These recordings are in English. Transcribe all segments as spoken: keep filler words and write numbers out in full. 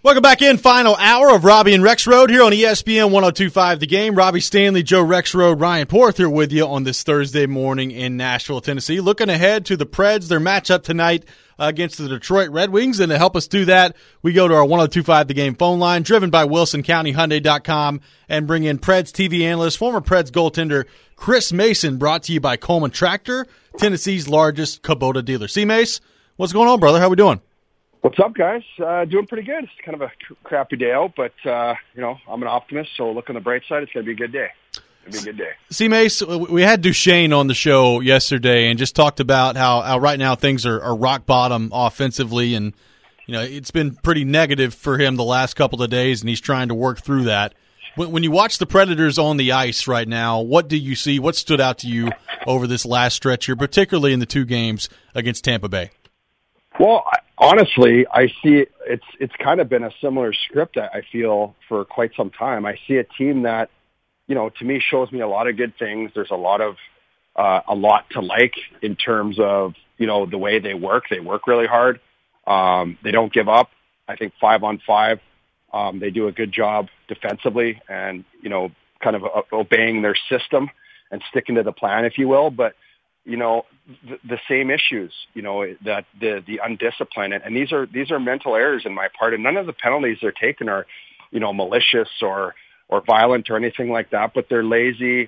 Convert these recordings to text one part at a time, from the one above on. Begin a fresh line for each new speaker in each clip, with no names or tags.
Welcome back in. Final hour of Robbie and Rexrode here on E S P N one oh two point five The Game. Robbie Stanley, Joe Rexrode, Ryan Porth here with you on this Thursday morning in Nashville, Tennessee. Looking ahead to the Preds, their matchup tonight against the Detroit Red Wings. And to help us do that, we go to our one oh two point five The Game phone line, driven by Wilson County Hyundai dot com, and bring in Preds T V analyst, former Preds goaltender Chris Mason, brought to you by Coleman Tractor, Tennessee's largest Kubota dealer. C-Mace, what's going on, brother? How we doing?
What's up, guys? Uh, doing pretty good. It's kind of a crappy day out, but, uh, you know, I'm an optimist, so look on the bright side. It's going to be a good day. It's going to be a good day.
C-Mace, we had Duchesne on the show yesterday and just talked about how, how right now things are, are rock bottom offensively, and, you know, it's been pretty negative for him the last couple of days, and he's trying to work through that. When, when you watch the Predators on the ice right now, what do you see? What stood out to you over this last stretch here, particularly in the two games against Tampa Bay?
Well, I, honestly, I see it's it's kind of been a similar script, I feel, for quite some time. I see a team that, you know, to me shows me a lot of good things. There's a lot of uh, a lot to like in terms of, you know, the way they work. They work really hard. Um, they don't give up. I think five on five, um, they do a good job defensively and, you know, kind of uh, obeying their system and sticking to the plan, if you will. But you know, the, the same issues, you know, that the, the undisciplined, and these are, these are mental errors in my part, and none of the penalties they're taking are, you know, malicious or, or violent or anything like that, but they're lazy,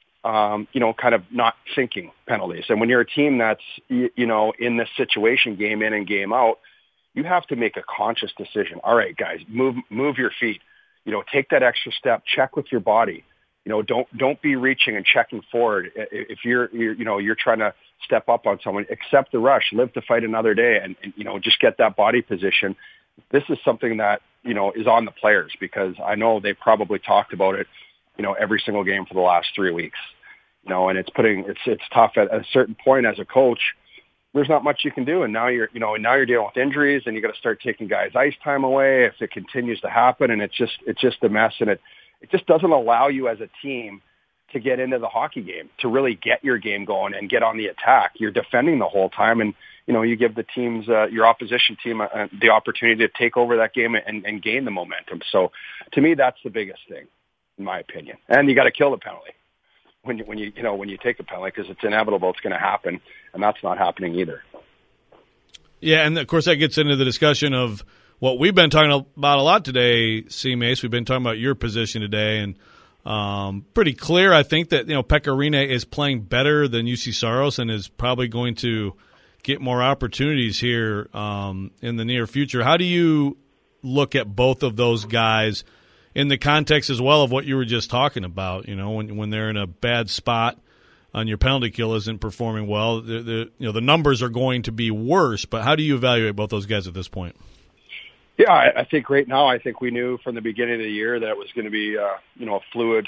um, you know, kind of not thinking penalties. And when you're a team that's, you, you know, in this situation, game in and game out, you have to make a conscious decision. All right, guys, move, move your feet, you know, take that extra step, check with your body. You know, don't don't be reaching and checking forward. If you're, you're, you know, you're trying to step up on someone, accept the rush, live to fight another day, and, and you know, just get that body position. This is something that, you know, is on the players, because I know they probably talked about it, you know, every single game for the last three weeks. You know, and it's putting it's it's tough at a certain point as a coach. There's not much you can do, and now you're, you know, and now you're dealing with injuries, and you got to start taking guys' ice time away if it continues to happen, and it's just it's just a mess, and it. It just doesn't allow you as a team to get into the hockey game, to really get your game going and get on the attack. You're defending the whole time, and you know, you give the teams, uh, your opposition team, uh, the opportunity to take over that game and, and gain the momentum. So, to me, that's the biggest thing, in my opinion. And you got to kill the penalty when you when you you know when you take a penalty, because it's inevitable, it's going to happen, and that's not happening either.
Yeah, and of course that gets into the discussion of what we've been talking about a lot today, C-Mace. We've been talking about your position today, and um, pretty clear, I think, that, you know, Pekka Rinne is playing better than U C Saros and is probably going to get more opportunities here um, in the near future. How do you look at both of those guys in the context as well of what you were just talking about? You know, when when they're in a bad spot on your penalty kill isn't performing well, the, the you know the numbers are going to be worse. But how do you evaluate both those guys at this point?
Yeah, I, I think right now, I think we knew from the beginning of the year that it was going to be, uh, you know, a fluid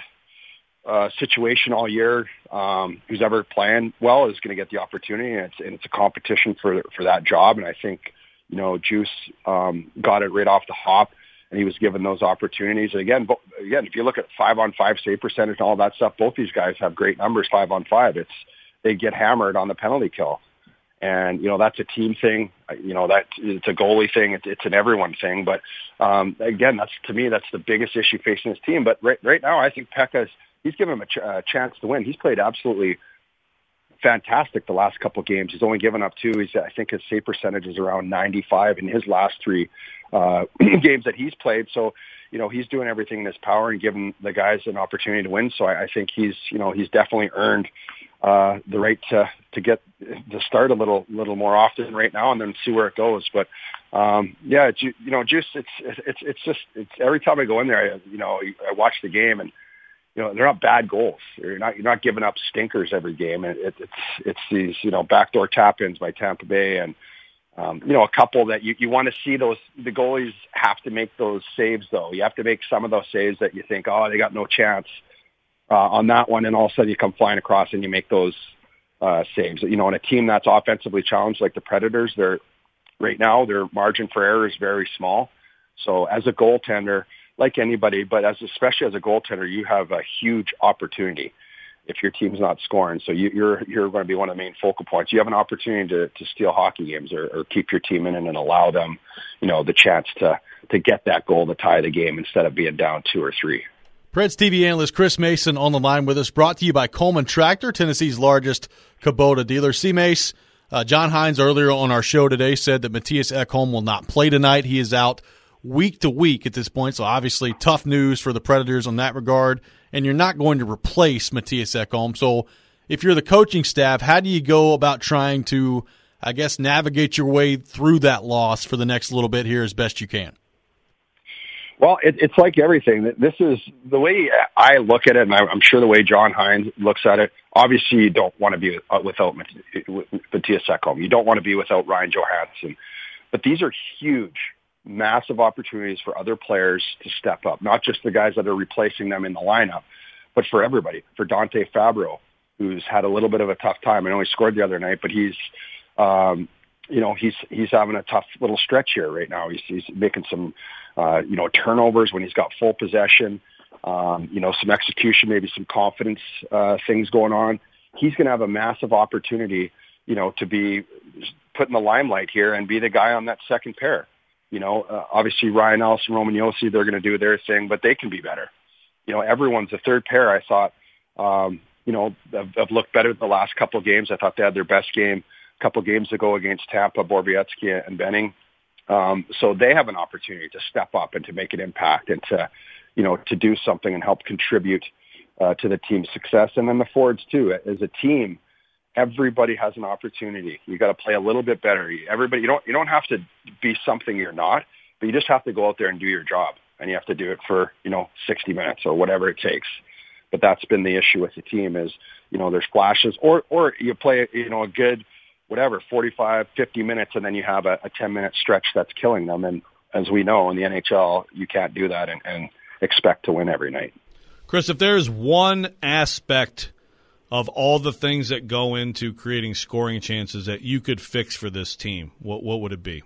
uh, situation all year. Um, who's ever playing well is going to get the opportunity, and it's, and it's a competition for for that job. And I think, you know, Juice um, got it right off the hop, and he was given those opportunities. And again, bo- again, if you look at five on five save percentage and all that stuff, both these guys have great numbers five on five. It's they get hammered on the penalty kill. And, you know, that's a team thing. You know, that it's a goalie thing. It's, it's an everyone thing. But, um, again, that's, to me, that's the biggest issue facing this team. But right, right now, I think Pekka's, he's given him a, ch- a chance to win. He's played absolutely fantastic the last couple of games. He's only given up two. He's, I think his save percentage is around ninety-five in his last three uh, games that he's played. So, you know, he's doing everything in his power and giving the guys an opportunity to win. So I, I think he's, you know, he's definitely earned uh, the right to, to get to start a little, little more often right now, and then see where it goes. But, um, yeah, it's, you know, just, it's, it's, it's just, it's every time I go in there, I, you know, I watch the game, and, you know, they're not bad goals. You're not, you're not giving up stinkers every game. And it, it's, it's these, you know, backdoor tap-ins by Tampa Bay, and, um, you know, a couple that you, you want to see those, the goalies have to make those saves though. You have to make some of those saves that you think, oh, they got no chance. Uh, on that one, and all of a sudden you come flying across and you make those uh, saves. You know, in a team that's offensively challenged like the Predators, they're right now their margin for error is very small. So as a goaltender, like anybody, but as especially as a goaltender, you have a huge opportunity if your team's not scoring. So you, you're you're going to be one of the main focal points. You have an opportunity to, to steal hockey games or, or keep your team in it and allow them, you know, the chance to to get that goal to tie the game instead of being down two or three.
Preds T V analyst Chris Mason on the line with us, brought to you by Coleman Tractor, Tennessee's largest Kubota dealer. C-Mace, uh, John Hines earlier on our show today said that Matthias Ekholm will not play tonight. He is out week to week at this point, so obviously tough news for the Predators on that regard, and you're not going to replace Matthias Ekholm. So if you're the coaching staff, how do you go about trying to, I guess, navigate your way through that loss for the next little bit here as best you can?
Well, it, it's like everything. This is the way I look at it, and I'm sure the way John Hines looks at it. Obviously, you don't want to be without Matthias Ekholm. You don't want to be without Ryan Johansson. But these are huge, massive opportunities for other players to step up, not just the guys that are replacing them in the lineup, but for everybody. For Dante Fabro, who's had a little bit of a tough time. I know he scored the other night, but he's, um, you know, he's he's having a tough little stretch here right now. He's, he's making some, uh, you know, turnovers when he's got full possession. Um, you know, some execution, maybe some confidence uh, things going on. He's going to have a massive opportunity, you know, to be put in the limelight here and be the guy on that second pair. You know, uh, obviously Ryan Ellis and Roman Josi, they're going to do their thing, but they can be better. You know, everyone's a third pair. I thought, um, you know, have, have looked better the last couple of games. I thought they had their best game a couple of games ago against Tampa, Borowiecki and Benning. Um, so they have an opportunity to step up and to make an impact and to, you know, to do something and help contribute uh, to the team's success. And then the forwards too. As a team, everybody has an opportunity. You got to play a little bit better. Everybody, you don't, you don't have to be something you're not, but you just have to go out there and do your job. And you have to do it for, you know, sixty minutes or whatever it takes. But that's been the issue with the team is, you know, there's flashes or, or you play, you know, a good, whatever, forty-five, fifty minutes, and then you have a, a ten-minute stretch that's killing them. And as we know, in the N H L, you can't do that and, and expect to win every night.
Chris, if there's one aspect of all the things that go into creating scoring chances that you could fix for this team, what what would it be?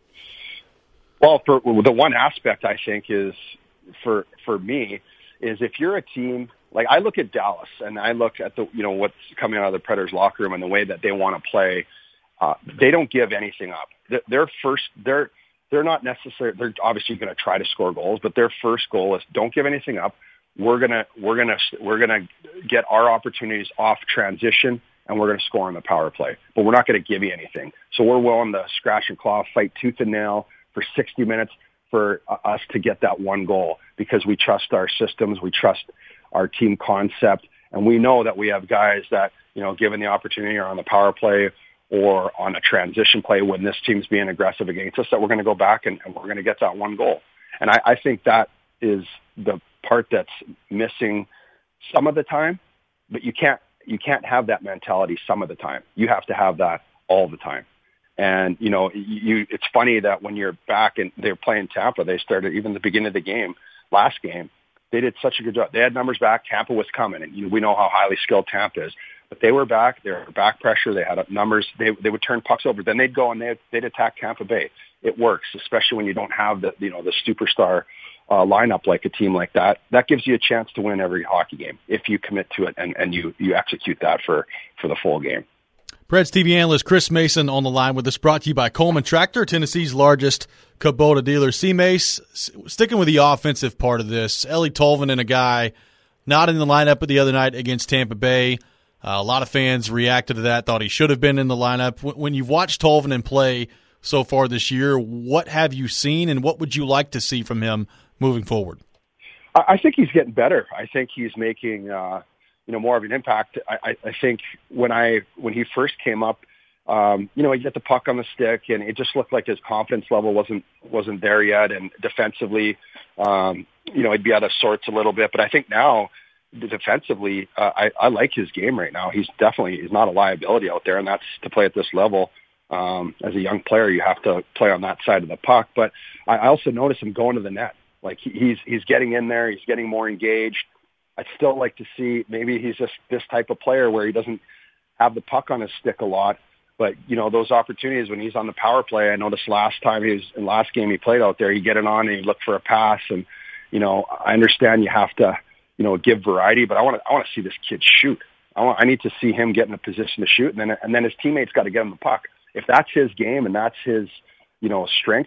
Well, for the one aspect I think is for for me is if you're a team like I look at Dallas and I look at the you know what's coming out of the Predators locker room and the way that they want to play, uh, they don't give anything up. Their first they're they're not necessarily they're obviously going to try to score goals, but their first goal is don't give anything up. We're gonna we're gonna we're gonna get our opportunities off transition and we're gonna score on the power play, but we're not gonna give you anything. So we're willing to scratch and claw, fight tooth and nail for sixty minutes for us to get that one goal because we trust our systems, we trust our team concept, and we know that we have guys that, you know, given the opportunity or on the power play or on a transition play when this team's being aggressive against us, that we're going to go back and, and we're going to get that one goal. And I, I think that is the part that's missing some of the time, but you can't, you can't have that mentality some of the time. You have to have that all the time. And, you know, you, it's funny that when you're back and they're playing Tampa, they started even the beginning of the game, last game, they did such a good job. They had numbers back. Tampa was coming, and you know, we know how highly skilled Tampa is. But they were back. They were back pressure. They had numbers. They they would turn pucks over. Then they'd go and they'd, they'd attack Tampa Bay. It works, especially when you don't have the you know the superstar uh, lineup like a team like that. That gives you a chance to win every hockey game if you commit to it and, and you you execute that for, for the full game.
Preds T V analyst Chris Mason on the line with us, brought to you by Coleman Tractor, Tennessee's largest Kubota dealer. C-Mace, sticking with the offensive part of this, Eeli Tolvanen, a guy not in the lineup the other night against Tampa Bay. Uh, a lot of fans reacted to that, thought he should have been in the lineup. When you've watched Tolvanen play so far this year, what have you seen and what would you like to see from him moving forward?
I think he's getting better. I think he's making uh, – you know, more of an impact. I, I think when I, when he first came up, um, you know, he'd get the puck on the stick and it just looked like his confidence level wasn't, wasn't there yet. And defensively, um, you know, he'd be out of sorts a little bit, but I think now defensively, uh, I, I like his game right now. He's definitely, he's not a liability out there, and that's to play at this level. Um, as a young player, you have to play on that side of the puck, but I also notice him going to the net. Like he, he's, he's getting in there. He's getting more engaged. I'd still like to see maybe he's just this type of player where he doesn't have the puck on his stick a lot. But, you know, those opportunities when he's on the power play, I noticed last time he was in last game he played out there, he'd get it on and he'd look for a pass. And, you know, I understand you have to, you know, give variety, but I want to, I want to see this kid shoot. I want, I need to see him get in a position to shoot. And then, and then his teammates got to get him the puck. If that's his game and that's his, you know, strength,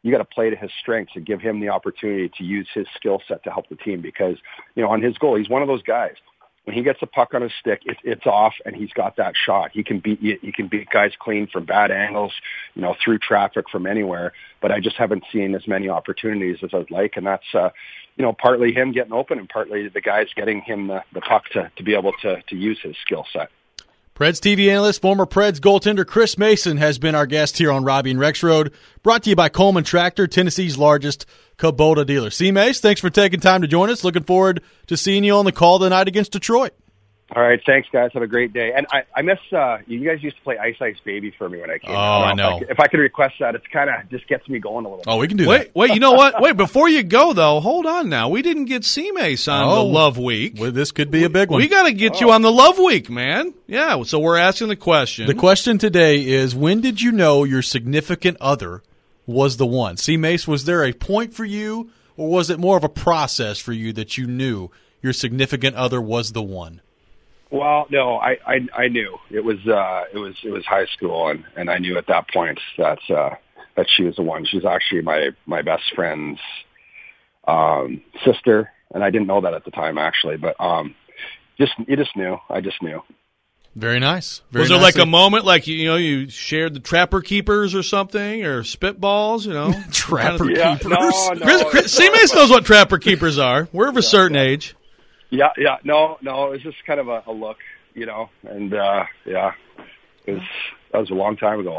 you got to play to his strengths and give him the opportunity to use his skill set to help the team because, you know, on his goal, he's one of those guys. When he gets a puck on his stick, it, it's off, and he's got that shot. He can beat he can beat guys clean from bad angles, you know, through traffic from anywhere. But I just haven't seen as many opportunities as I'd like, and that's uh, you know, partly him getting open, and partly the guys getting him the, the puck to, to be able to to use his skill set.
Preds T V analyst, former Preds goaltender Chris Mason has been our guest here on Robbie and Rex Road, brought to you by Coleman Tractor, Tennessee's largest Kubota dealer. C-Mace, thanks for taking time to join us. Looking forward to seeing you on the call tonight against Detroit.
All right, thanks, guys. Have a great day. And I, I miss, uh, you guys used to play Ice Ice Baby for me when I came.
Oh, I,
I
know.
If I, if I could request that, it's kind of just gets me going a little bit.
Oh, we can do
wait,
that.
Wait, you know what? Wait, before you go, though, hold on now. We didn't get C-Mace on
Oh.
the Love Week.
Well, this could be a big one.
We got to get you on the Love Week, man. Yeah, so we're asking the question.
The question today is, when did you know your significant other was the one? C-Mace, was there a point for you, or was it more of a process for you that you knew your significant other was the one?
Well, no, I, I, I knew it was, uh, it was, it was high school, and, and I knew at that point that, uh, that she was the one. She's actually my, my best friend's, um, sister. And I didn't know that at the time, actually, but, um, just, you just knew. I just knew.
Very nice. Very
was there
nice.
like a moment, like, you know, you shared the Trapper Keepers or something, or Spitballs, you know?
Trapper
Yeah,
Keepers?
no, no.
Chris, Chris, C-Mace knows what Trapper Keepers are. We're of a certain age.
Yeah, yeah, no, no, it was just kind of a, a look, you know, and, uh, yeah, it was, that was a long time ago.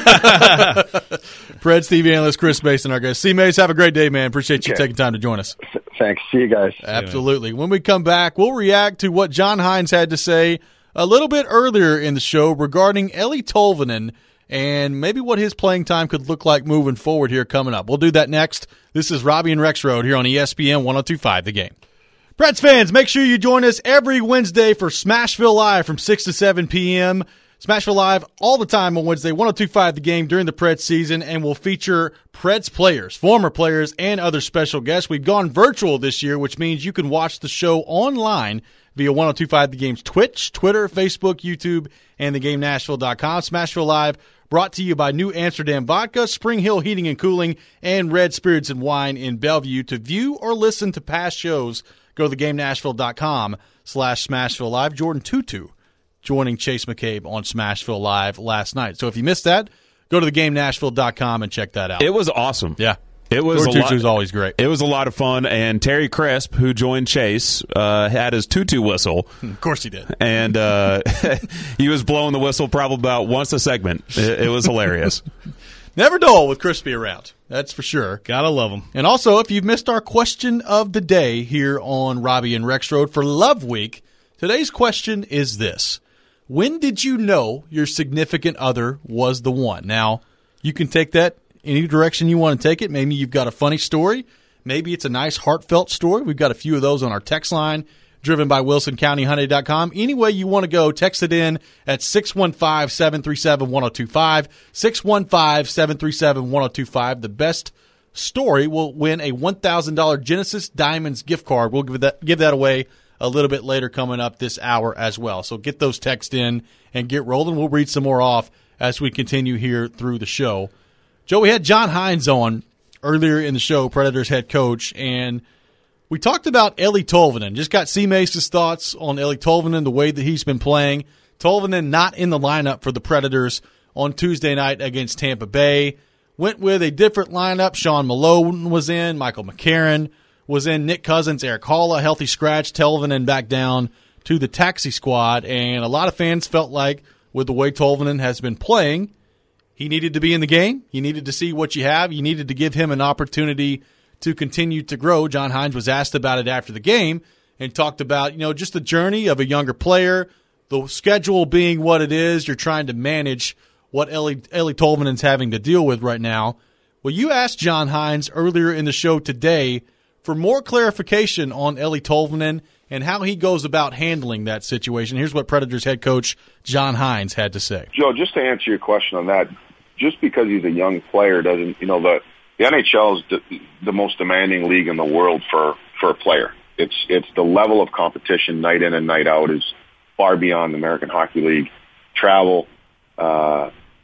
Preds T V analyst Chris Mason, our guest. C-Mace, have a great day, man. Appreciate you
Okay.
taking time to join us.
Thanks. See you guys.
Absolutely. When we come back, we'll react to what John Hines had to say a little bit earlier in the show regarding Eeli Tolvanen and maybe what his playing time could look like moving forward here coming up. We'll do that next. This is Robbie and Rex Road here on E S P N one oh two point five The Game. Preds fans, make sure you join us every Wednesday for Smashville Live from six to seven p.m. Smashville Live all the time on Wednesday, one oh two point five The Game during the Preds season, and will feature Preds players, former players, and other special guests. We've gone virtual this year, which means you can watch the show online via one oh two point five The Game's Twitch, Twitter, Facebook, YouTube, and the game nashville dot com. Smashville Live brought to you by New Amsterdam Vodka, Spring Hill Heating and Cooling, and Red Spirits and Wine in Bellevue. To view or listen to past shows, go to the game nashville dot com slash Smashville Live. Jordan Tutu joining Chase McCabe on Smashville Live last night. So if you missed that, go to the game nashville dot com and check that out.
It was awesome.
Yeah.
It was
Jordan
a lot,
Tutu's always great.
It was a lot of fun, and Terry Crisp, who joined Chase, uh, had his tutu whistle.
Of course he did.
And uh, he was blowing the whistle probably about once a segment. It, it was hilarious.
Never dull with Crispy around. That's for sure.
Gotta love them.
And also, if you've missed our question of the day here on Robbie and Rex Road for Love Week, today's question is this. When did you know your significant other was the one? Now, you can take that any direction you want to take it. Maybe you've got a funny story. Maybe it's a nice, heartfelt story. We've got a few of those on our text line, driven by wilson county hyundai dot com. Any way you want to go, text it in at six one five, seven three seven, one oh two five, six one five, seven three seven, one oh two five. The best story will win a one thousand dollars Genesis Diamonds gift card. We'll give that, give that away a little bit later coming up this hour as well. So get those texts in and get rolling. We'll read some more off as we continue here through the show. Joe, we had John Hines on earlier in the show, Predators head coach, and we talked about Eeli Tolvanen. Just got C-Mace's thoughts on Eeli Tolvanen, the way that he's been playing. Tolvanen not in the lineup for the Predators on Tuesday night against Tampa Bay. Went with a different lineup. Sean Malone was in. Michael McCarron was in. Nick Cousins, Eric Halla, healthy scratch. Tolvanen back down to the taxi squad. And a lot of fans felt like with the way Tolvanen has been playing, he needed to be in the game. You needed to see what you have. You needed to give him an opportunity to continue to grow. John Hines was asked about it after the game and talked about, you know, just the journey of a younger player, the schedule being what it is. You're trying to manage what Eeli, Eeli Tolvanen's having to deal with right now. Well, you asked John Hines earlier in the show today for more clarification on Eeli Tolvanen and how he goes about handling that situation. Here's what Predators head coach John Hines had to say.
Joe, just to answer your question on that, just because he's a young player doesn't, you know, the, the N H L is the, the most demanding league in the world for, for a player. It's, it's the level of competition night in and night out is far beyond the American Hockey League. Travel, uh,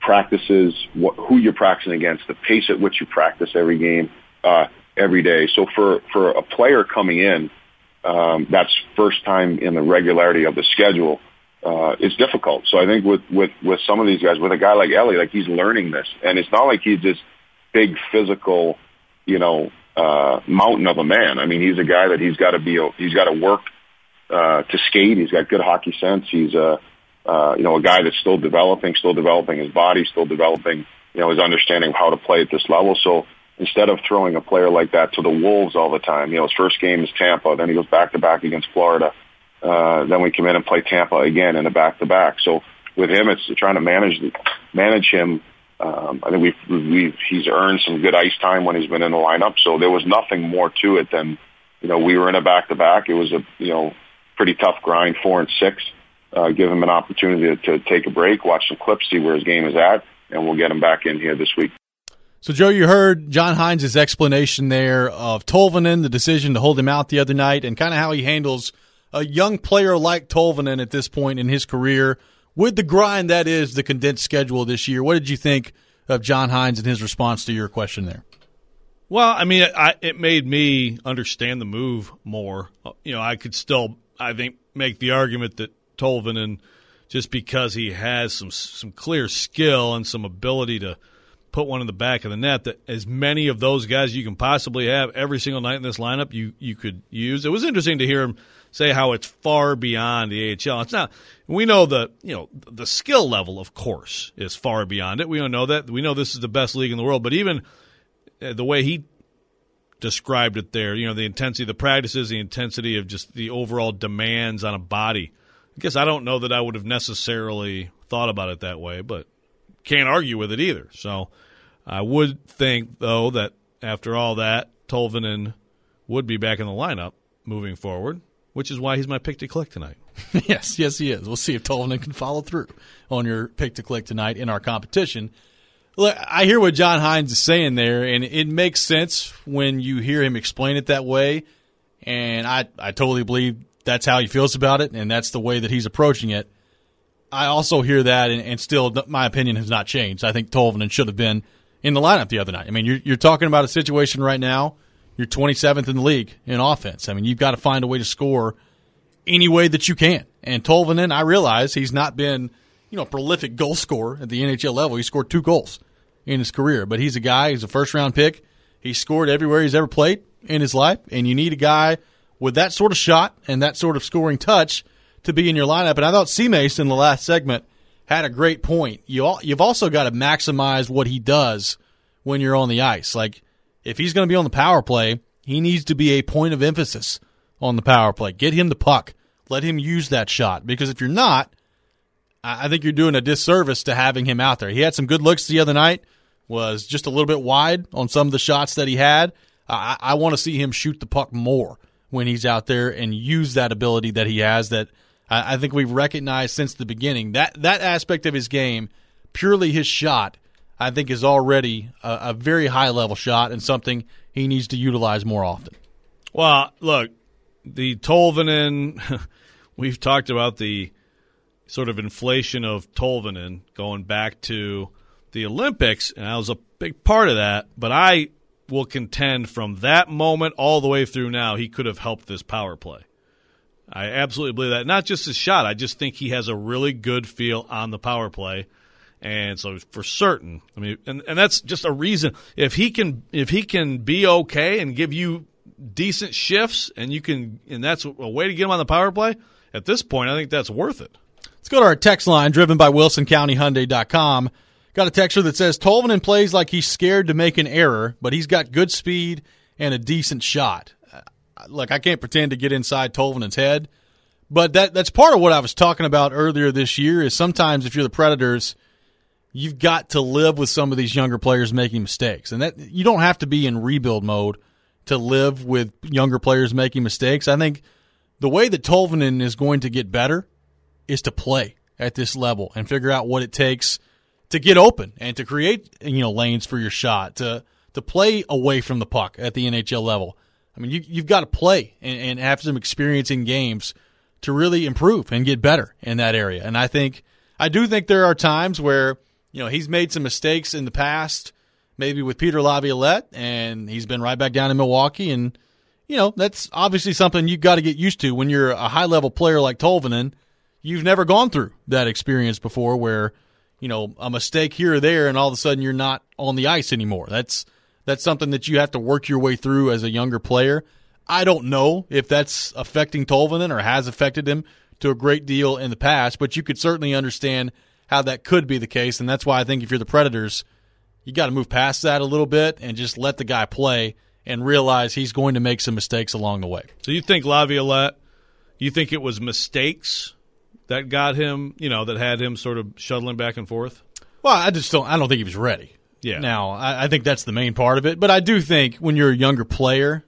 practices, what, who you're practicing against, the pace at which you practice every game, uh, every day. So for, for a player coming in, um, that's first time in the regularity of the schedule, uh, it's difficult. So I think with, with, with some of these guys, with a guy like Ellie, like he's learning this, and it's not like he's this big physical, you know, uh, mountain of a man. I mean, he's a guy that he's got to be, he's got to work, uh, to skate. He's got good hockey sense. He's a, uh, you know, a guy that's still developing, still developing his body, still developing, you know, his understanding of how to play at this level. So instead of throwing a player like that to the wolves all the time, you know, his first game is Tampa, then he goes back to back against Florida. Uh, then we come in and play Tampa again in a back to back. So with him, it's trying to manage, manage him. Um, I think we've, we've, he's earned some good ice time when he's been in the lineup. So there was nothing more to it than, you know, we were in a back to back. It was a, you know, pretty tough grind, four and six. Uh, give him an opportunity to, to take a break, watch some clips, see where his game is at, and we'll get him back in here this week.
So, Joe, you heard John Hines' explanation there of Tolvanen, the decision to hold him out the other night, and kind of how he handles a young player like Tolvanen at this point in his career with the grind that is the condensed schedule this year. What did you think of John Hines and his response to your question there?
Well, I mean, I, it made me understand the move more. You know, I could still, I think, make the argument that Tolvanen, just because he has some some clear skill and some ability to put one in the back of the net, that as many of those guys you can possibly have every single night in this lineup you, you could use. It was interesting to hear him say how it's far beyond the A H L. It's not. We know the you know the skill level, of course, is far beyond it. We don't know that. We know this is the best league in the world, but even the way he described it there, you know, the intensity of the practices, the intensity of just the overall demands on a body. I guess I don't know that I would have necessarily thought about it that way, but can't argue with it either. So I would think, though, that after all that, Tolvanen would be back in the lineup moving forward, which is why he's my pick to click tonight.
Yes, yes, he is. We'll see if Tolvanen can follow through on your pick to click tonight in our competition. Look, I hear what John Hines is saying there, and it makes sense when you hear him explain it that way, and I, I totally believe that's how he feels about it, and that's the way that he's approaching it. I also hear that, and, and still, my opinion has not changed. I think Tolvanen should have been in the lineup the other night. I mean, you're, you're talking about a situation right now. You're twenty-seventh in the league in offense. I mean, you've got to find a way to score any way that you can. And Tolvanen, I realize he's not been, you know, a prolific goal scorer at the N H L level. He scored two goals in his career, but he's a guy. He's a first-round pick. He's scored everywhere he's ever played in his life, and you need a guy with that sort of shot and that sort of scoring touch to be in your lineup. And I thought C-Mace in the last segment had a great point. You all, you've also got to maximize what he does when you're on the ice. Like, if he's going to be on the power play, he needs to be a point of emphasis on the power play. Get him the puck. Let him use that shot. Because if you're not, I think you're doing a disservice to having him out there. He had some good looks the other night, was just a little bit wide on some of the shots that he had. I, I want to see him shoot the puck more when he's out there and use that ability that he has that I, I think we've recognized since the beginning. That that aspect of his game, purely his shot, I think is already a, a very high-level shot and something he needs to utilize more often.
Well, look, the Tolvanen, we've talked about the sort of inflation of Tolvanen going back to the Olympics, and I was a big part of that, but I will contend from that moment all the way through now, he could have helped this power play. I absolutely believe that. Not just his shot. I just think he has a really good feel on the power play. And so for certain, I mean, and, and that's just a reason. If he can, if he can be okay and give you decent shifts, and you can, and that's a way to get him on the power play, at this point, I think that's worth it.
Let's go to our text line, driven by Wilson County Hyundai dot com. Got a texter that says, Tolvanen plays like he's scared to make an error, but he's got good speed and a decent shot. Uh, look, I can't pretend to get inside Tolvanen's head, but that that's part of what I was talking about earlier this year is sometimes if you're the Predators, you've got to live with some of these younger players making mistakes. And that you don't have to be in rebuild mode to live with younger players making mistakes. I think the way that Tolvanen is going to get better is to play at this level and figure out what it takes to get open and to create, you know, lanes for your shot, to to play away from the puck at the N H L level. I mean, you, you've got to play and, and have some experience in games to really improve and get better in that area. And I think, I do think there are times where You know, he's made some mistakes in the past, maybe with Peter Laviolette, and he's been right back down in Milwaukee. And, you know, that's obviously something you've got to get used to when you're a high-level player like Tolvanen. You've never gone through that experience before where, you know, a mistake here or there and all of a sudden you're not on the ice anymore. That's that's something that you have to work your way through as a younger player. I don't know if that's affecting Tolvanen or has affected him to a great deal in the past, but you could certainly understand how that could be the case, and that's why I think if you're the Predators, you got to move past that a little bit and just let the guy play and realize he's going to make some mistakes along the way.
So you think Laviolette, you think it was mistakes that got him, you know, that had him sort of shuttling back and forth?
Well, I just don't. I don't think he was ready.
Yeah.
Now, I, I think that's the main part of it, but I do think when you're a younger player,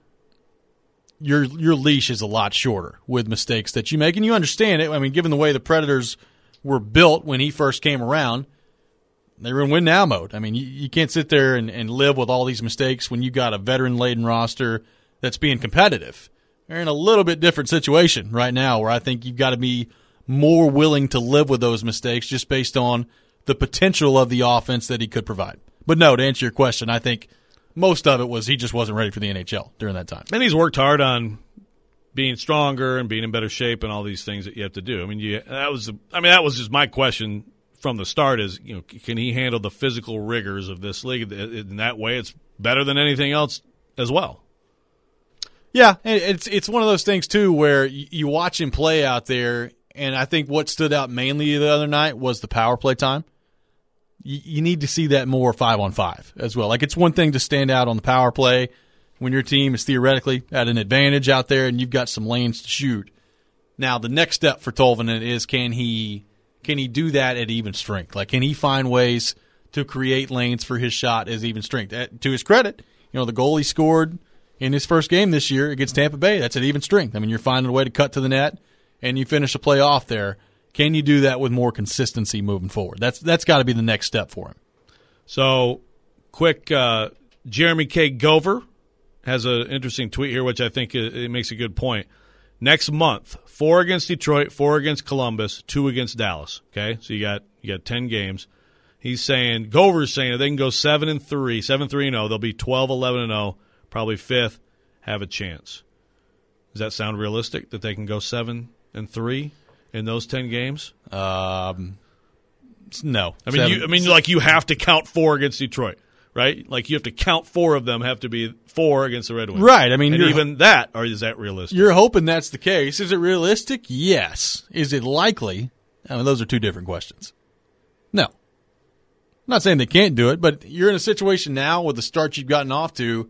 your your leash is a lot shorter with mistakes that you make, and you understand it. I mean, given the way the Predators were built when he first came around, they were in win now mode. I mean, you, you can't sit there and, and live with all these mistakes when you got a veteran-laden roster that's being competitive. They're in a little bit different situation right now where I think you've got to be more willing to live with those mistakes just based on the potential of the offense that he could provide. But no, to answer your question, I think most of it was he just wasn't ready for the N H L during that time.
And he's worked hard on being stronger and being in better shape and all these things that you have to do. I mean, you, that was I mean that was just my question from the start is, you know, can he handle the physical rigors of this league? In that way, it's better than anything else as well.
Yeah, it's it's one of those things too where you watch him play out there, and I think what stood out mainly the other night was the power play time. You need to see that more five on five as well. Like, it's one thing to stand out on the power play when your team is theoretically at an advantage out there and you've got some lanes to shoot. Now, the next step for Tolvanen is can he can he do that at even strength? Like, can he find ways to create lanes for his shot as even strength? To his credit, you know, the goal he scored in his first game this year against Tampa Bay, that's at even strength. I mean, you're finding a way to cut to the net and you finish a play off there. Can you do that with more consistency moving forward? That's that's got to be the next step for him.
So, quick, uh, Jeremy K. Gover has an interesting tweet here, which I think it, it makes a good point. Next month, four against Detroit, four against Columbus, two against Dallas. Okay, so you got you got ten games. He's saying Gover's saying that they can go seven and three, seven three and zero. They'll be twelve, eleven and zero, probably fifth, have a chance. Does that sound realistic that they can go seven and three? In those ten games,
um, no.
I mean,
Seven.
you, I mean, like you have to count four against Detroit, right? Like you have to count four of them have to be four against the Red Wings,
right? I mean,
and even that, or is that realistic?
You're hoping that's the case. Is it realistic? Yes. Is it likely? I mean, those are two different questions. No, I'm not saying they can't do it, but you're in a situation now with the start you've gotten off to.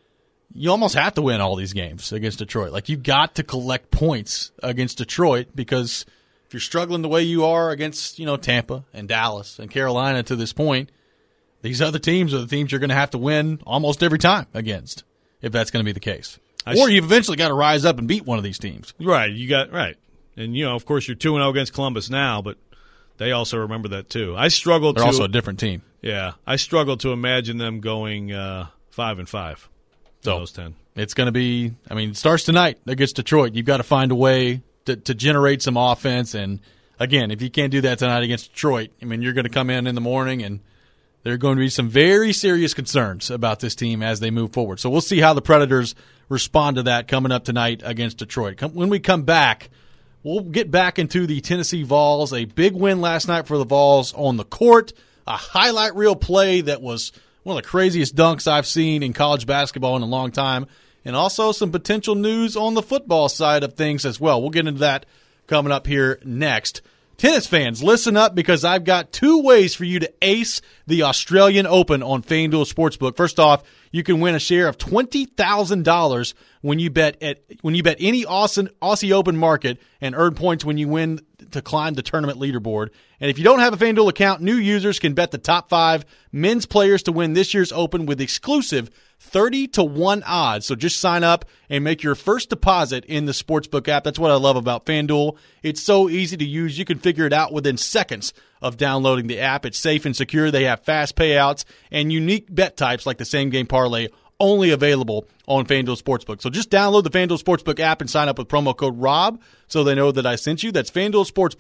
You almost have to win all these games against Detroit. Like, you've got to collect points against Detroit because if you're struggling the way you are against, you know, Tampa and Dallas and Carolina to this point, these other teams are the teams you're going to have to win almost every time against, if that's going to be the case. I or you've eventually got to rise up and beat one of these teams.
Right. You got right. And, you know, of course, you're two and oh against Columbus now, but they also remember that, too. I struggle
They're
to –
also a different team.
Yeah. I struggle to imagine them going uh, five and five. So those ten.
It's going to be, I mean, it starts tonight against Detroit. You've got to find a way to, to generate some offense. And, again, if you can't do that tonight against Detroit, I mean, you're going to come in in the morning and there are going to be some very serious concerns about this team as they move forward. So we'll see how the Predators respond to that coming up tonight against Detroit. When we come back, we'll get back into the Tennessee Vols. A big win last night for the Vols on the court. A highlight reel play that was one of the craziest dunks I've seen in college basketball in a long time, and also some potential news on the football side of things as well. We'll get into that coming up here next. Tennis fans, listen up because I've got two ways for you to ace the Australian Open on FanDuel Sportsbook. First off, you can win a share of twenty thousand dollars when you bet at when you bet any Aussie, Aussie Open market and earn points when you win to climb the tournament leaderboard. And if you don't have a FanDuel account, new users can bet the top five men's players to win this year's Open with exclusive thirty to one odds. So just sign up and make your first deposit in the Sportsbook app. That's what I love about FanDuel. It's so easy to use. You can figure it out within seconds of downloading the app. It's safe and secure. They have fast payouts and unique bet types like the same game parlay, only available on FanDuel Sportsbook. So just download the FanDuel Sportsbook app and sign up with promo code ROB so they know that I sent you. That's FanDuel Sportsbook,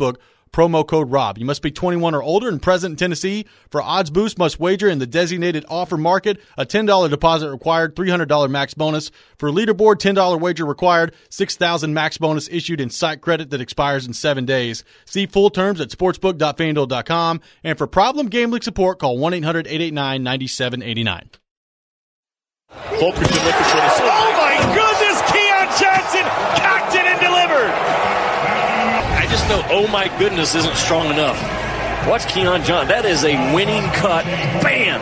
promo code ROB. You must be twenty-one or older and present in Tennessee. For odds boost, must wager in the designated offer market. A ten dollars deposit required, three hundred dollars max bonus. For leaderboard, ten dollars wager required, six thousand dollars max bonus issued in site credit that expires in seven days. See full terms at sportsbook dot fanduel dot com. And for problem gambling support, call one eight hundred eight eight nine nine seven eight nine.
Fulkerson looking for the swing. Oh my goodness, Keon Johnson cocked it and delivered. I just know, oh my goodness, isn't strong enough. Watch Keon Johnson. That is a winning cut. Bam!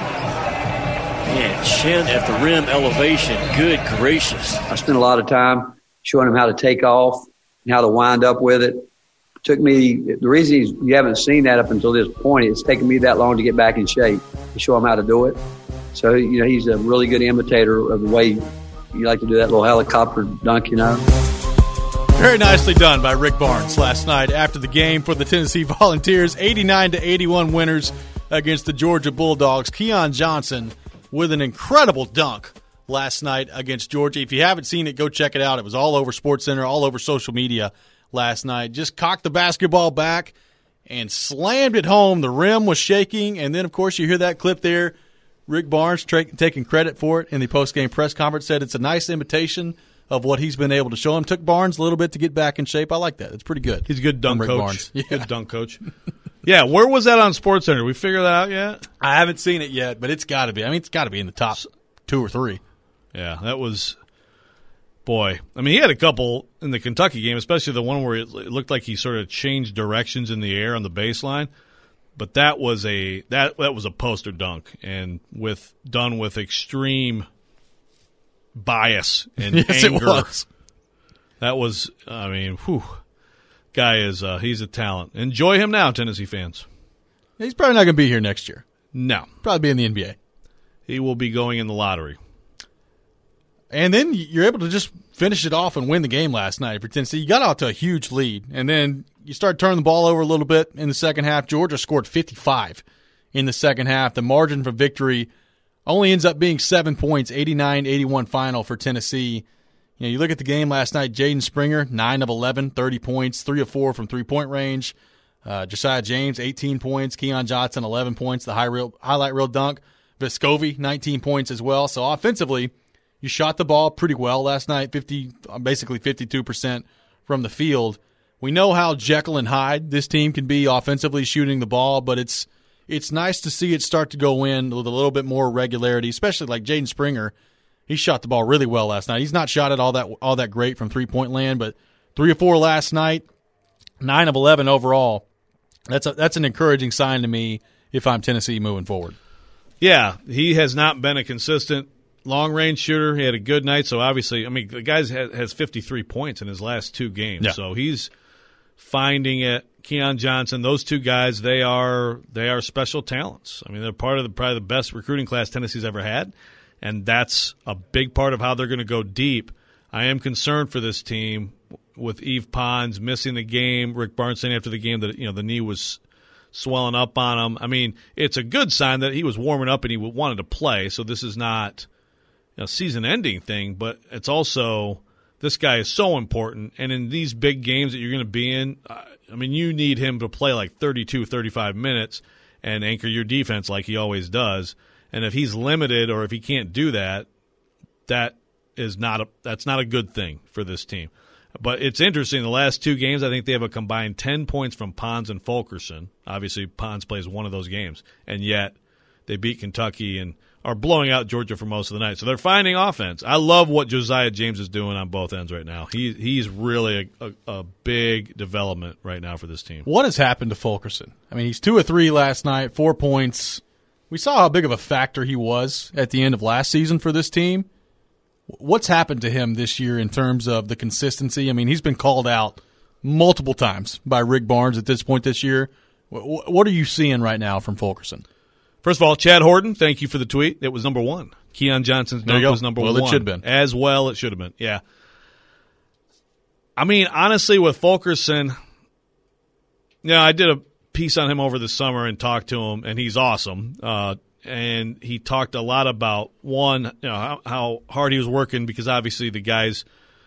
Man, chin at the rim elevation. Good gracious.
I spent a lot of time showing him how to take off and how to wind up with it. It took me, the reason he's, you haven't seen that up until this point, it's taken me that long to get back in shape to show him how to do it. So, you know, he's a really good imitator of the way you like to do that little helicopter dunk, you know.
Very nicely done by Rick Barnes last night after the game for the Tennessee Volunteers. eighty-nine to eighty-one winners against the Georgia Bulldogs. Keon Johnson with an incredible dunk last night against Georgia. If you haven't seen it, go check it out. It was all over SportsCenter, all over social media last night. Just cocked the basketball back and slammed it home. The rim was shaking. And then, of course, you hear that clip there. Rick Barnes tra- taking credit for it in the postgame press conference, said it's a nice imitation of what he's been able to show him. Took Barnes a little bit to get back in shape. I like that. It's pretty good.
He's a good dunk
Rick
coach.
Barnes. Yeah.
Good dunk coach. Yeah, where was that on SportsCenter? We figure that out yet?
I haven't seen it yet, but it's got to be. I mean, it's got to be in the top two or three.
Yeah, that was – boy. I mean, he had a couple in the Kentucky game, especially the one where it looked like he sort of changed directions in the air on the baseline. But that was a that that was a poster dunk, and with done with extreme bias and
yes,
anger.
It was.
That was, I mean, whew. Guy is uh, he's a talent. Enjoy him now, Tennessee fans.
He's probably not going to be here next year.
No,
probably be in the N B A.
He will be going in the lottery.
And then you're able to just finish it off and win the game last night for Tennessee. You got out to a huge lead, and then you start turning the ball over a little bit in the second half. Georgia scored fifty-five in the second half. The margin for victory only ends up being seven points, eighty-nine eighty-one final for Tennessee. You know, you look at the game last night, Jaden Springer, nine of eleven, thirty points, three of four from three-point range. Uh, Josiah James, eighteen points. Keon Johnson, eleven points, the high reel, highlight reel dunk. Vescovi, nineteen points as well. So offensively, you shot the ball pretty well last night, fifty, basically fifty-two percent from the field. We know how Jekyll and Hyde this team can be offensively shooting the ball, but it's it's nice to see it start to go in with a little bit more regularity, especially like Jaden Springer. He shot the ball really well last night. He's not shot it all that all that great from three-point land, but three of four last night, nine of eleven overall. That's a, that's an encouraging sign to me if I'm Tennessee moving forward.
Yeah, he has not been a consistent long-range shooter. He had a good night, so obviously, I mean, the guy has, has fifty-three points in his last two games,
yeah.
So he's finding it. Keon Johnson, those two guys, they are they are special talents. I mean, they're part of the probably the best recruiting class Tennessee's ever had, and that's a big part of how they're going to go deep. I am concerned for this team with Yves Pons missing the game. Rick Barnes saying after the game that you know the knee was swelling up on him. I mean, it's a good sign that he was warming up and he wanted to play. So this is not a season-ending thing, but it's also this guy is so important. And in these big games that you're going to be in, I mean, you need him to play like thirty-two, thirty-five minutes and anchor your defense like he always does. And if he's limited or if he can't do that, that is not a that's not a good thing for this team. But it's interesting. The last two games, I think they have a combined ten points from Pons and Fulkerson. Obviously, Pons plays one of those games, and yet they beat Kentucky and are blowing out Georgia for most of the night. So they're finding offense. I love what Josiah James is doing on both ends right now. He he's really a, a, a big development right now for this team.
What has happened to Fulkerson? I mean, he's two of three last night, four points. We saw how big of a factor he was at the end of last season for this team. What's happened to him this year in terms of the consistency? I mean, he's been called out multiple times by Rick Barnes at this point this year. What are you seeing right now from Fulkerson?
First of all, Chad Horton, thank you for the tweet. It was number one. Keon Johnson's dunk was number
well,
one.
Well, it should have been.
As well, it should have been, yeah. I mean, honestly, with Fulkerson, you know, I did a piece on him over the summer and talked to him, and he's awesome. Uh And he talked a lot about, one, you know, how, how hard he was working because obviously the guys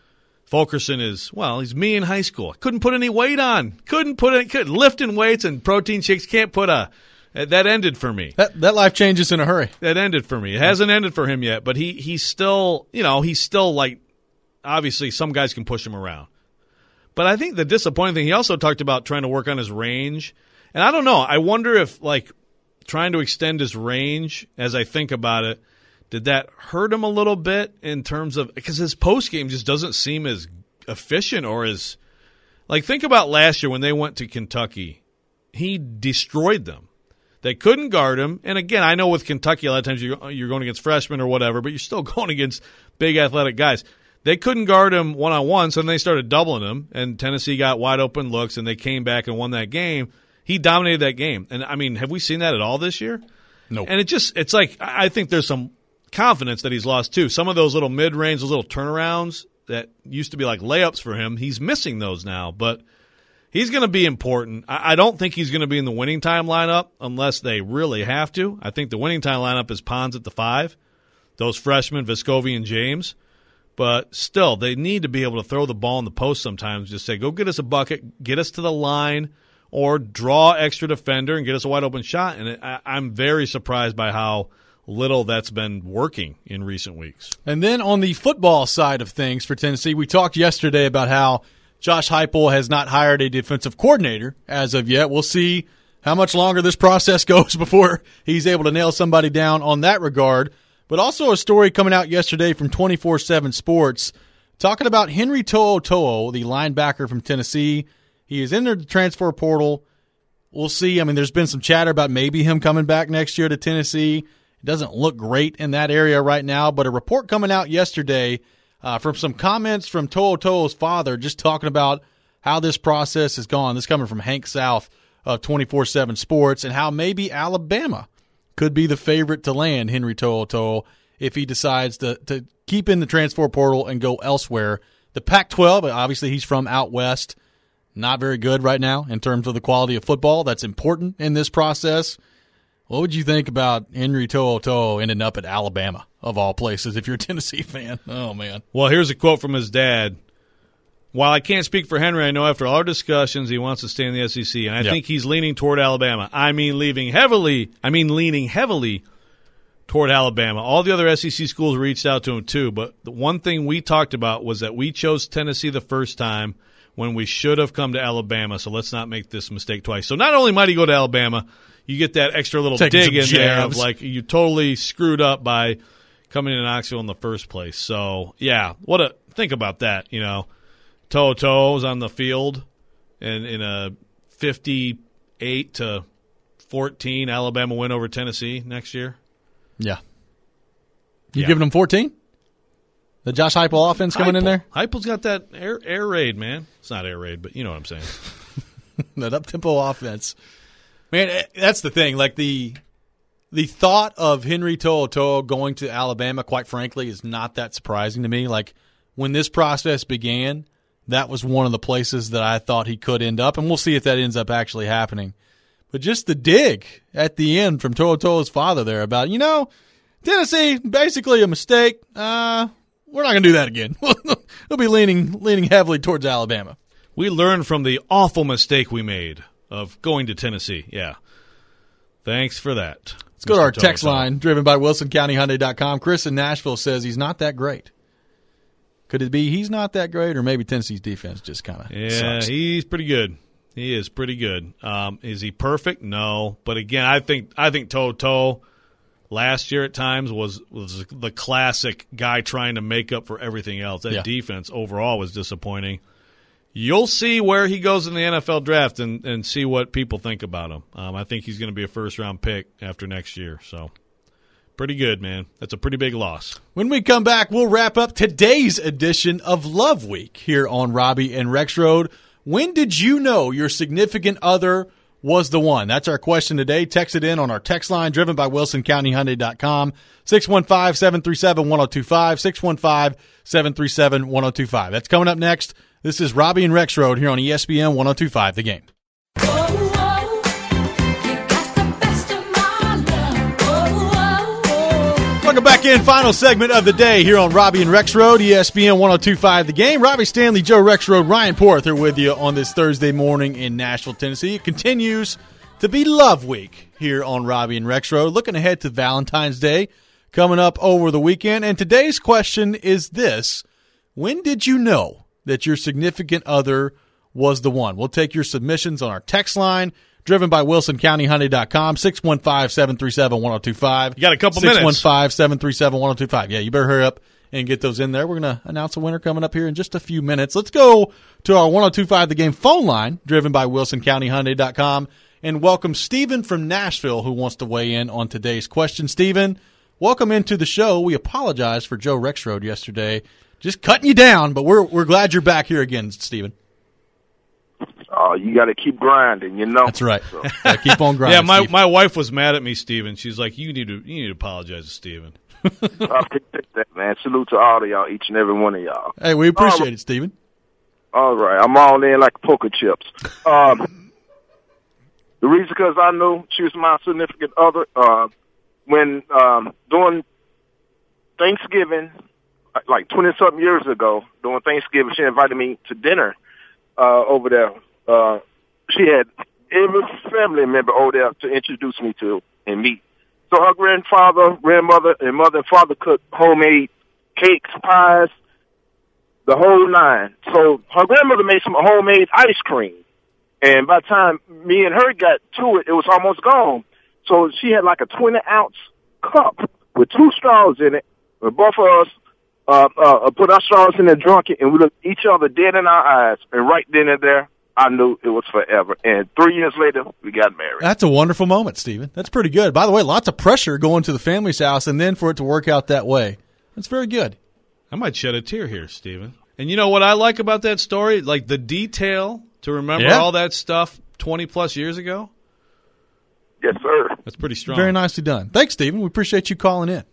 Fulkerson is, well, he's me in high school. Couldn't put any weight on. Couldn't put it, could, lifting weights and protein shakes can't put a, that ended for me.
That that life changes in a hurry.
That ended for me. It hasn't ended for him yet, but he he's still, you know, he's still like, obviously some guys can push him around. But I think the disappointing thing, he also talked about trying to work on his range. And I don't know, I wonder if, like, trying to extend his range, as I think about it, did that hurt him a little bit in terms of – because his postgame just doesn't seem as efficient or as – like, think about last year when they went to Kentucky. He destroyed them. They couldn't guard him. And, again, I know with Kentucky a lot of times you're, you're going against freshmen or whatever, but you're still going against big athletic guys. They couldn't guard him one-on-one, so then they started doubling him, and Tennessee got wide-open looks, and they came back and won that game. He dominated that game. And, I mean, have we seen that at all this year?
No. Nope.
And it just – it's like I think there's some – confidence that he's lost too. Some of those little mid-range, those little turnarounds that used to be like layups for him, he's missing those now. But he's going to be important. I, I don't think he's going to be in the winning time lineup unless they really have to. I think the winning time lineup is Pons at the five, those freshmen, Vescovi and James. But still, they need to be able to throw the ball in the post sometimes. Just say, go get us a bucket, get us to the line, or draw extra defender and get us a wide open shot. And it, I, I'm very surprised by how little that's been working in recent weeks.
And then on the football side of things for Tennessee, we talked yesterday about how Josh Heupel has not hired a defensive coordinator as of yet. We'll see how much longer this process goes before he's able to nail somebody down on that regard. But also a story coming out yesterday from twenty-four seven Sports talking about Henry To'oTo'o, the linebacker from Tennessee. He is in the transfer portal. We'll see. I mean, there's been some chatter about maybe him coming back next year to Tennessee. It doesn't look great in that area right now, but a report coming out yesterday uh, from some comments from To'oTo'o's father just talking about how this process has gone. This coming from Hank South of twenty-four seven Sports, and how maybe Alabama could be the favorite to land Henry To'oTo'o if he decides to, to keep in the transfer portal and go elsewhere. The Pac twelve, obviously he's from out west, not very good right now in terms of the quality of football. That's important in this process. What would you think about Henry To'oTo'o ending up at Alabama, of all places, if you're a Tennessee fan? Oh, man.
Well, here's a quote from his dad. While I can't speak for Henry, I know after all our discussions he wants to stay in the S E C, and I yep. think he's leaning toward Alabama. I mean leaving heavily. I mean leaning heavily toward Alabama. All the other S E C schools reached out to him too, but the one thing we talked about was that we chose Tennessee the first time when we should have come to Alabama, so let's not make this mistake twice. So not only might he go to Alabama, you get that extra little
Taking
dig in
jabs.
there of like you totally screwed up by coming to Knoxville in the first place. So, yeah, what a think about that, you know. To'oTo'o's on the field in, in a fifty-eight to fourteen Alabama win over Tennessee next year.
Yeah. You
yeah.
giving them fourteen? The Josh Heupel offense coming
Heupel.
in there?
Heupel's got that air, air raid, man. It's not air raid, but you know what I'm saying.
That up-tempo offense. Man, that's the thing. Like, the the thought of Henry To'oTo'o going to Alabama, quite frankly, is not that surprising to me. Like, when this process began, that was one of the places that I thought he could end up, and we'll see if that ends up actually happening. But just the dig at the end from To'oTo'o's father there about, you know, Tennessee, basically a mistake. Uh, we're not going to do that again. We'll be leaning leaning heavily towards Alabama.
We learned from the awful mistake we made of going to Tennessee. Yeah. Thanks for that.
Let's go to our text line, driven by Wilson County Hyundai dot com. Chris in Nashville says he's not that great. Could it be he's not that great, or maybe Tennessee's defense just kind of
Yeah,
sucks?
He's pretty good. He is pretty good. Um, is he perfect? No. But, again, I think I think To'oTo'o last year at times was, was the classic guy trying to make up for everything else. That
yeah.
defense overall was disappointing. You'll see where he goes in the N F L draft and, and see what people think about him. Um, I think he's going to be a first-round pick after next year. So, pretty good, man. That's a pretty big loss.
When we come back, we'll wrap up today's edition of Love Week here on Robbie and Rex Road. When did you know your significant other was the one? That's our question today. Text it in on our text line, driven by Wilson County Hyundai dot com, six one five, seven three seven, one zero two five, six one five, seven three seven, one zero two five. That's coming up next. This is Robbie and Rex Road here on E S P N one oh two point five, The Game. Welcome back Second final segment of the day here on Robbie and Rex Road, E S P N one oh two point five The Game. Robbie Stanley, Joe Rexrode, Ryan Porter with you on this Thursday morning in Nashville, Tennessee. It continues to be Love Week here on Robbie and Rex Road. Looking ahead to Valentine's Day coming up over the weekend. And today's question is this: when did you know that your significant other was the one? We'll take your submissions on our text line, driven by Wilson County Hyundai dot com, six one five, seven three seven, one oh two five.
You got a couple minutes.
six one five, seven three seven, one oh two five. Yeah, you better hurry up and get those in there. We're going to announce a winner coming up here in just a few minutes. Let's go to our one oh two five The Game phone line, driven by Wilson County Hyundai dot com, and welcome Stephen from Nashville, who wants to weigh in on today's question. Stephen, welcome into the show. We apologize for Joe Rexrode yesterday, just cutting you down, but we're we're glad you're back here again, Stephen.
Oh, you got to keep grinding, you know.
That's right. So. Gotta keep on grinding.
Yeah, my
Steve.
my wife was mad at me, Steven. She's like, "You need to you need to apologize to Steven."
I appreciate that, man. Salute to all of y'all, each and every one of y'all.
Hey, we appreciate
um,
it, Stephen.
All right, I'm all in like poker chips. Um, the reason because I knew she was my significant other uh, when um, during Thanksgiving, like twenty something years ago, during Thanksgiving, she invited me to dinner uh, over there. Uh, she had every family member over there to introduce me to and meet. So her grandfather, grandmother, and mother and father cooked homemade cakes, pies, the whole nine. So her grandmother made some homemade ice cream. And by the time me and her got to it, it was almost gone. So she had like a twenty-ounce cup with two straws in it. And both of us uh, uh, put our straws in there, drunk it, and we looked each other dead in our eyes. And right then and there, I knew it was forever. And three years later, we got married.
That's a wonderful moment, Stephen. That's pretty good. By the way, lots of pressure going to the family's house and then for it to work out that way. That's very good.
I might shed a tear here, Stephen. And you know what I like about that story? Like the detail to remember
yeah.
all that stuff twenty-plus years ago.
Yes, sir.
That's pretty strong.
Very nicely done. Thanks, Stephen. We appreciate you calling in.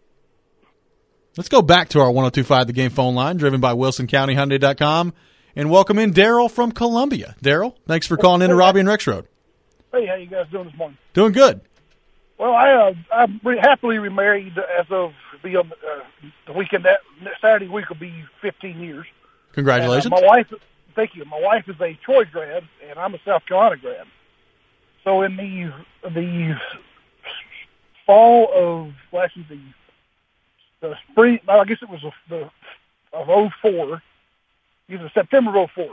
Let's go back to our one oh two point five The Game phone line, driven by Wilson County Hyundai dot com. And welcome in Daryl from Columbia. Daryl, thanks for calling in to Robbie and Rexrode.
Hey, how you guys doing this morning?
Doing good.
Well, I uh, I'm re- happily remarried as of the uh, the weekend. That Saturday week will be fifteen years.
Congratulations.
And, uh, my wife, thank you. My wife is a Troy grad, and I'm a South Carolina grad. So in the the fall of last year, the the spring, I guess it was the of oh four. It was September of oh four.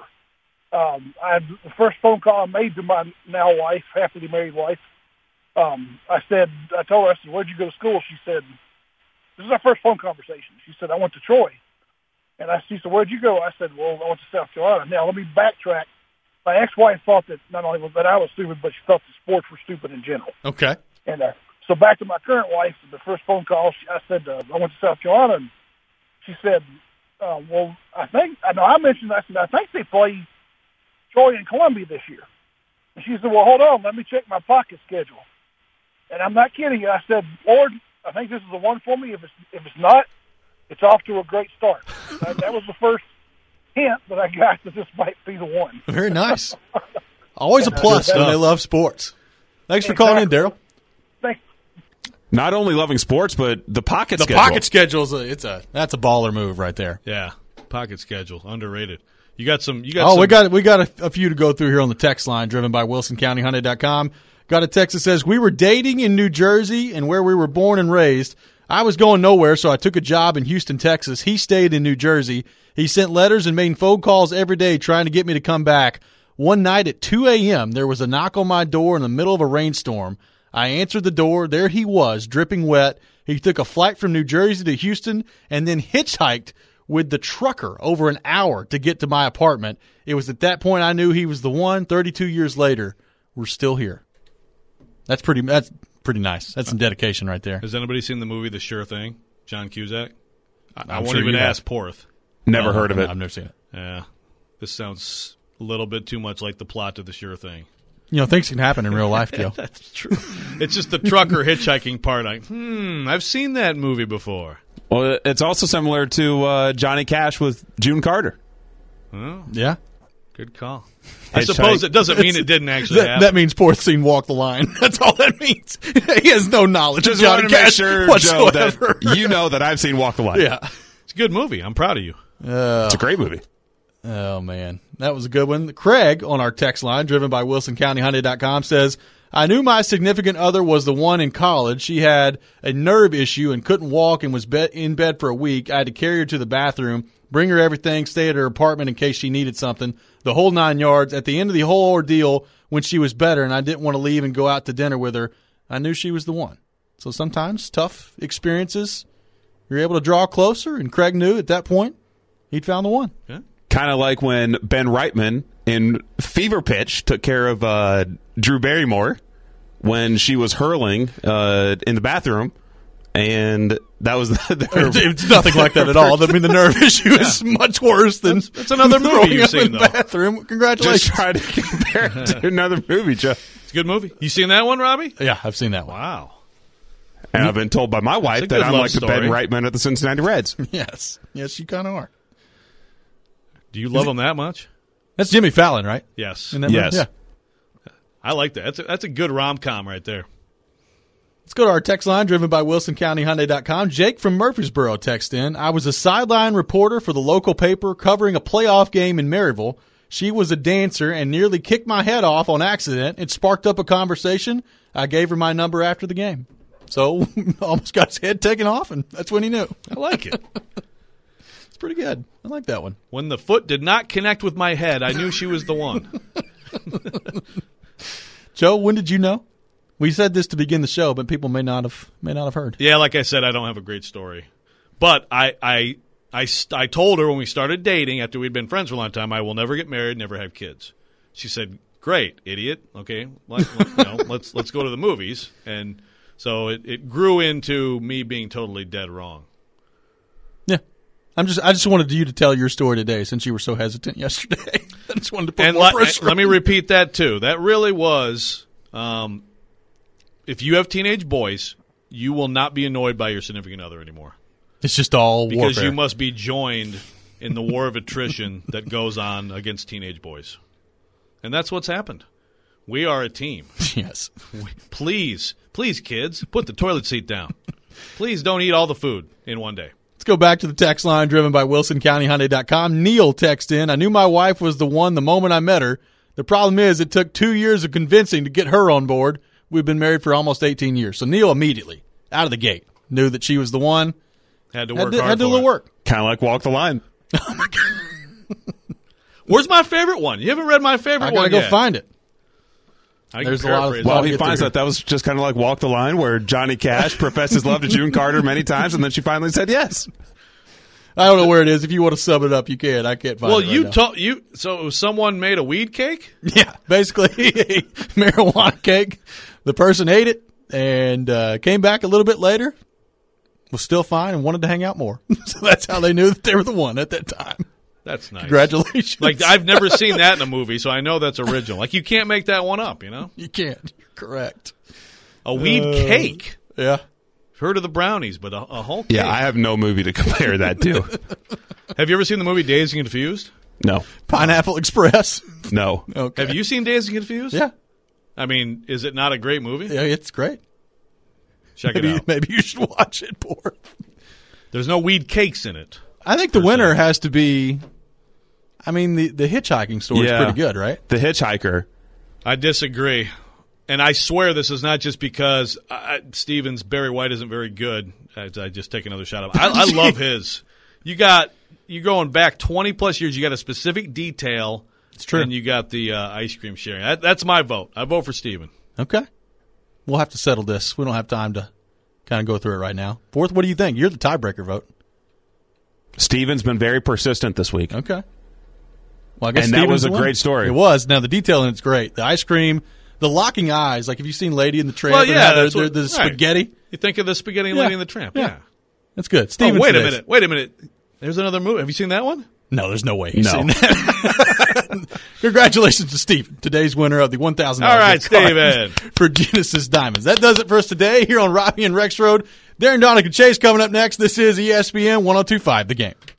Um, I had the first phone call I made to my now wife, happily married wife. Um, I said, I told her, I said, where'd you go to school? She said, this is our first phone conversation. She said, I went to Troy. And I, she said, where'd you go? I said, well, I went to South Carolina. Now, let me backtrack. My ex-wife thought that not only that I was stupid, but she thought the sports were stupid in general.
Okay.
And uh, so back to my current wife, the first phone call, she, I said, uh, I went to South Carolina, and she said, Uh, well, I think, I know I mentioned, I said, I think they play Troy and Columbia this year. And she said, well, hold on, let me check my pocket schedule. And I'm not kidding you. I said, Lord, I think this is the one for me. If it's, if it's not, it's off to a great start. that, that was the first hint that I got that this might be the one.
Very nice. Always a plus when they love sports. Thanks for calling in, Daryl.
Thanks.
Not only loving sports, but the pocket
the
schedule.
The pocket schedule is a, it's a that's a baller move right there.
Yeah, pocket schedule underrated. You got some. You got.
Oh,
some,
we got we got a, a few to go through here on the text line, driven by Wilson County Hyundai dot com. Got a text that says we were dating in New Jersey and where we were born and raised. I was going nowhere, so I took a job in Houston, Texas. He stayed in New Jersey. He sent letters and made phone calls every day trying to get me to come back. One night at two a.m., there was a knock on my door in the middle of a rainstorm. I answered the door. There he was, dripping wet. He took a flight from New Jersey to Houston and then hitchhiked with the trucker over an hour to get to my apartment. It was at that point I knew he was the one. thirty-two years later, we're still here. That's pretty That's pretty nice. That's some dedication right there.
Has anybody seen the movie The Sure Thing? John Cusack? I, I won't
sure
even
you
ask
have.
Porth.
Never
No,
heard of
no,
it.
I've never seen it.
Yeah. This sounds a little bit too much like the plot to The Sure Thing.
You know, things can happen in real life, Joe.
That's true. It's just the trucker hitchhiking part. Like, hmm, I've seen that movie before.
Well, it's also similar to uh, Johnny Cash with June Carter.
Oh.
Yeah.
Good call. I suppose it doesn't mean it didn't actually
that,
happen.
that means Porth seen Walk the Line. That's all that means. He has no knowledge
Just
of Johnny
wanted to make
Cash
sure,
whatsoever.
Joe, that you know that I've seen Walk the Line.
Yeah.
It's a good movie. I'm proud of you.
Uh,
It's a great movie.
Oh, man. That was a good one. Craig on our text line, driven by Wilson County Hyundai dot com, says, I knew my significant other was the one in college. She had a nerve issue and couldn't walk and was be- in bed for a week. I had to carry her to the bathroom, bring her everything, stay at her apartment in case she needed something, the whole nine yards. At the end of the whole ordeal, when she was better and I didn't want to leave and go out to dinner with her, I knew she was the one. So sometimes tough experiences, you're able to draw closer, and Craig knew at that point he'd found the one.
Yeah.
Kind of like when Ben Reitman in Fever Pitch took care of uh, Drew Barrymore when she was hurling uh, in the bathroom, and that was the, the,
it's nothing like that at all. I mean, the nerve issue yeah. is much worse than
that's, that's another movie you've seen,
in the
though.
Bathroom. Congratulations!
Just try to compare it to another movie, Joe.
It's a good movie. You seen that one, Robbie?
Yeah, I've seen that one.
Wow.
And I've been told by my wife that I'm like the Ben Reitman at the Cincinnati Reds.
Yes, yes, you kind of are.
Do you love him that much?
That's Jimmy Fallon, right?
Yes.
In that
yes.
movie? Yeah.
I like that. That's a, that's a good rom-com right there.
Let's go to our text line, driven by Wilson County Hyundai dot com. Jake from Murfreesboro text in. I was a sideline reporter for the local paper covering a playoff game in Maryville. She was a dancer and nearly kicked my head off on accident. It sparked up a conversation. I gave her my number after the game. So almost got his head taken off, and that's when he knew.
I like it.
It's pretty good. I like that one.
When the foot did not connect with my head, I knew she was the one.
Joe, when did you know? We said this to begin the show, but people may not have may not have heard.
Yeah, like I said, I don't have a great story. But I I I, I told her when we started dating, after we'd been friends for a long time, I will never get married, never have kids. She said, "Great, idiot. Okay, let, let, you know, let's let's go to the movies." And so it, it grew into me being totally dead wrong.
Yeah. I'm just. I just wanted you to tell your story today, since you were so hesitant yesterday. I just wanted to put
and
more
let,
pressure.
Let me repeat that too. That really was. Um, if you have teenage boys, you will not be annoyed by your significant other anymore.
It's just all
because
warfare.
You must be joined in the war of attrition that goes on against teenage boys, and that's what's happened. We are a team.
Yes.
We, please, please, kids, put the toilet seat down. Please don't eat all the food in one day.
Let's go back to the text line driven by Wilson County Hyundai dot com. Neil texted in, I knew my wife was the one the moment I met her. The problem is it took two years of convincing to get her on board. We've been married for almost eighteen years. So Neil immediately, out of the gate, knew that she was the one.
Had to work
had to,
hard
had to
for
do the
it.
work.
Kind of like Walk the Line.
Oh, my God.
Where's my favorite one? You haven't read my favorite
I
one
gotta go
yet.
find it.
I
There's
can
a lot of-
paraphrase
Well,
it.
he
get
finds
through.
that that was just kind of like Walk the Line, where Johnny Cash professed his love to June Carter many times, and then she finally said yes.
I don't know where it is. If you want to sub it up, you can. I can't find
Well,
it right
you
now.
told you so. It was someone made a weed cake.
Yeah, basically a marijuana cake. The person ate it and uh, came back a little bit later, was still fine, and wanted to hang out more. So that's how they knew that they were the one at that time.
That's nice.
Congratulations.
Like, I've never seen that in a movie, so I know that's original. Like, you can't make that one up, you know?
You can't. You're correct.
A weed
Uh,
cake.
Yeah.
Heard of the brownies, but a, a whole cake.
Yeah, I have no movie to compare that to.
Have you ever seen the movie Dazed and Confused?
No.
Pineapple Express.
No.
Okay.
Have you seen Dazed and Confused?
Yeah.
I mean, is it not a great movie?
Yeah, it's great.
Check
maybe,
it out.
Maybe you should watch it, poor.
There's no weed cakes in it.
I think the
Per
winner
se.
has to be, I mean, the, the hitchhiking story is
Yeah.
pretty good, right?
The Hitchhiker.
I disagree. And I swear this is not just because I, Stevens, Barry White isn't very good. I, I just take another shot at him. I, I love his. You got, you're going back twenty plus years. You got a specific detail.
It's true.
And you got the uh, ice cream sharing. That, that's my vote. I vote for Steven.
Okay. We'll have to settle this. We don't have time to kind of go through it right now. Fourth, what do you think? You're the tiebreaker vote.
Steven's been very persistent this week.
Okay. Well, I guess
And that
Stevens
was a
won.
great story.
It was. Now, the detail in it's great. The ice cream, the locking eyes. Like, have you seen Lady in the Tramp?
Well,
and
yeah,
how
that's
they're-
what-
they're the
right.
spaghetti.
You think of the Spaghetti
Yeah.
Lady and the Tramp.
Yeah.
Yeah.
That's good.
Oh,
Stevens
wait a
today's-
minute. Wait a minute. There's another movie. Have you seen that one?
No, there's no way he's
No.
seen that. Congratulations to Steven, today's winner of the one thousand dollars
All right,
gift card
Steven.
for Genesis Diamonds. That does it for us today here on Robbie and Rex Road. Darren Donick and Chase coming up next. This is E S P N one oh two point five The Game.